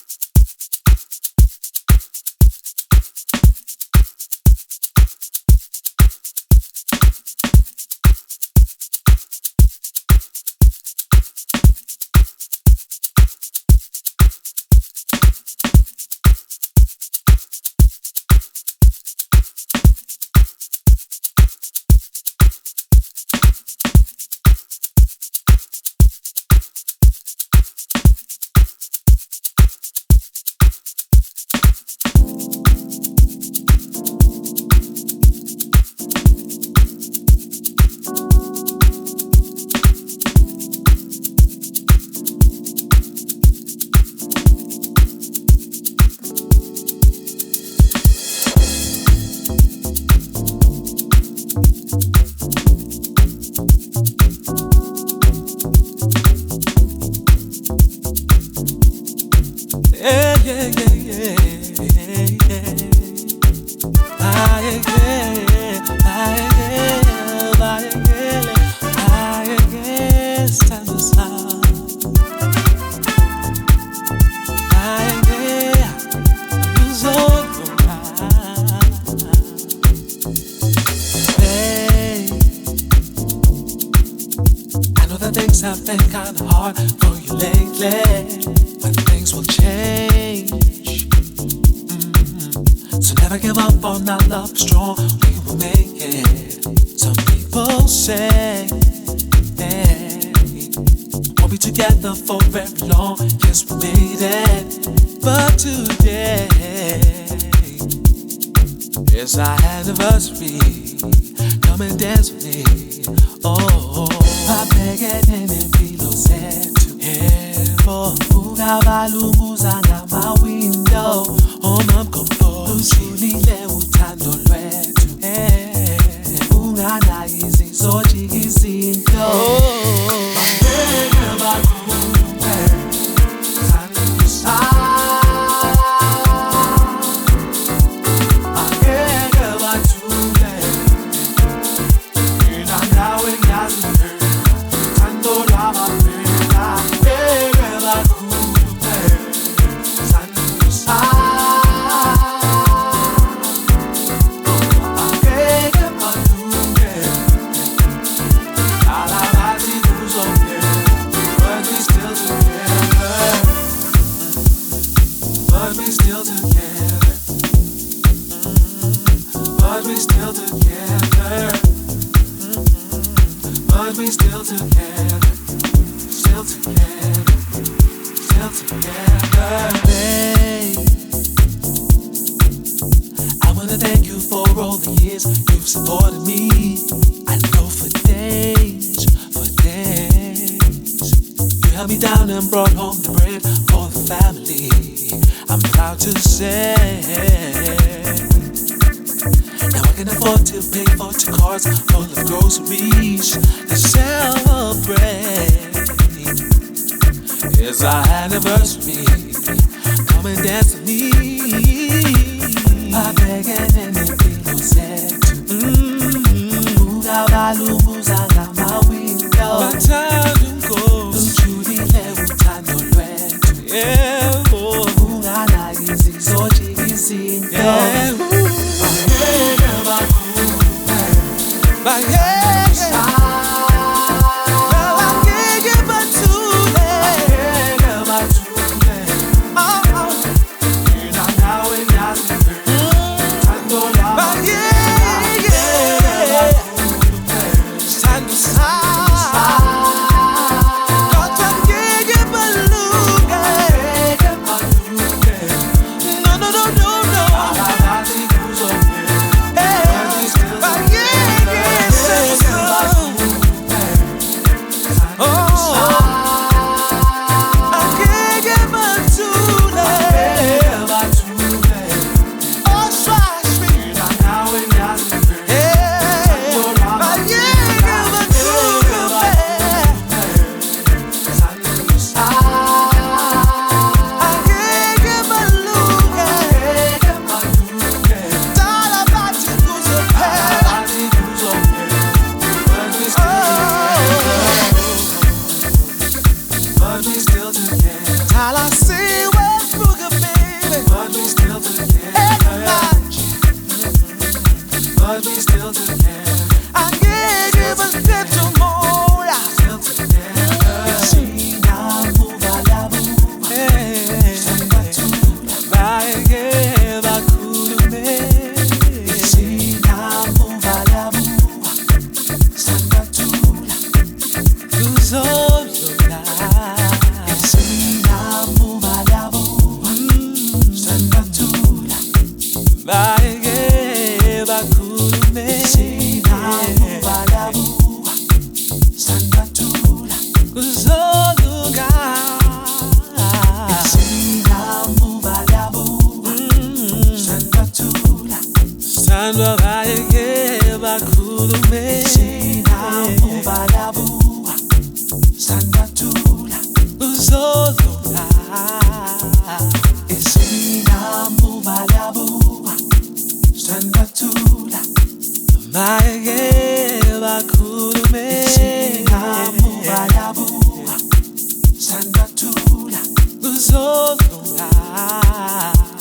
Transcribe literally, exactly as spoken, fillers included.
Have been kinda hard for you lately, but things will change. Mm-hmm. So never give up on our love, strong, we will make it. Some people say, hey, won't be together for very long. Yes, we made it, but today is our anniversary. Come and dance with me. Oh, babhekelele impilo zethu yebo ungabalunguza ngama-window omamgobho usulile uthando lwethu unganayo izizojika izinto babheke bakhulume sanisa 나에게 바꾸름에 산과 둘 무서운가